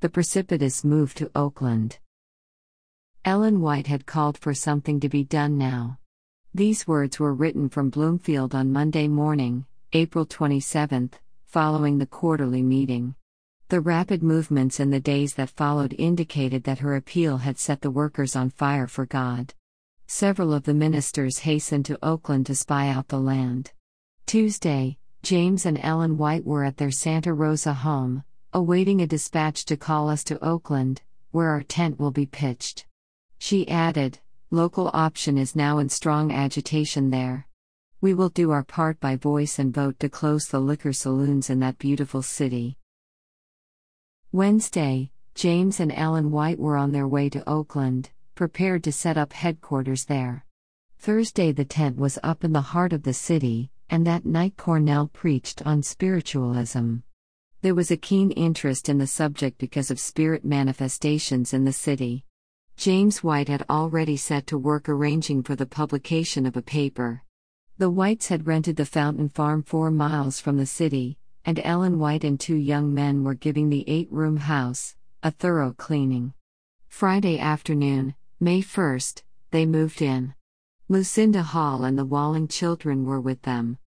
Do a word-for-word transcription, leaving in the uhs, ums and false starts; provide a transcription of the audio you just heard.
The precipitous move to Oakland. Ellen White had called for something to be done now. These words were written from Bloomfield on Monday morning, April twenty-seventh, following the quarterly meeting. The rapid movements in the days that followed indicated that her appeal had set the workers on fire for God. Several of the ministers hastened to Oakland to spy out the land. Tuesday, James and Ellen White were at their Santa Rosa home, awaiting a dispatch to call us to Oakland, where our tent will be pitched. She added, "Local option is now in strong agitation there. We will do our part by voice and vote to close the liquor saloons in that beautiful city." Wednesday, James and Ellen White were on their way to Oakland, prepared to set up headquarters there. Thursday the tent was up in the heart of the city, and that night Cornell preached on spiritualism. There was a keen interest in the subject because of spirit manifestations in the city. James White had already set to work arranging for the publication of a paper. The Whites had rented the Fountain Farm four miles from the city, and Ellen White and two young men were giving the eight-room house a thorough cleaning. Friday afternoon, May first, they moved in. Lucinda Hall and the Walling children were with them.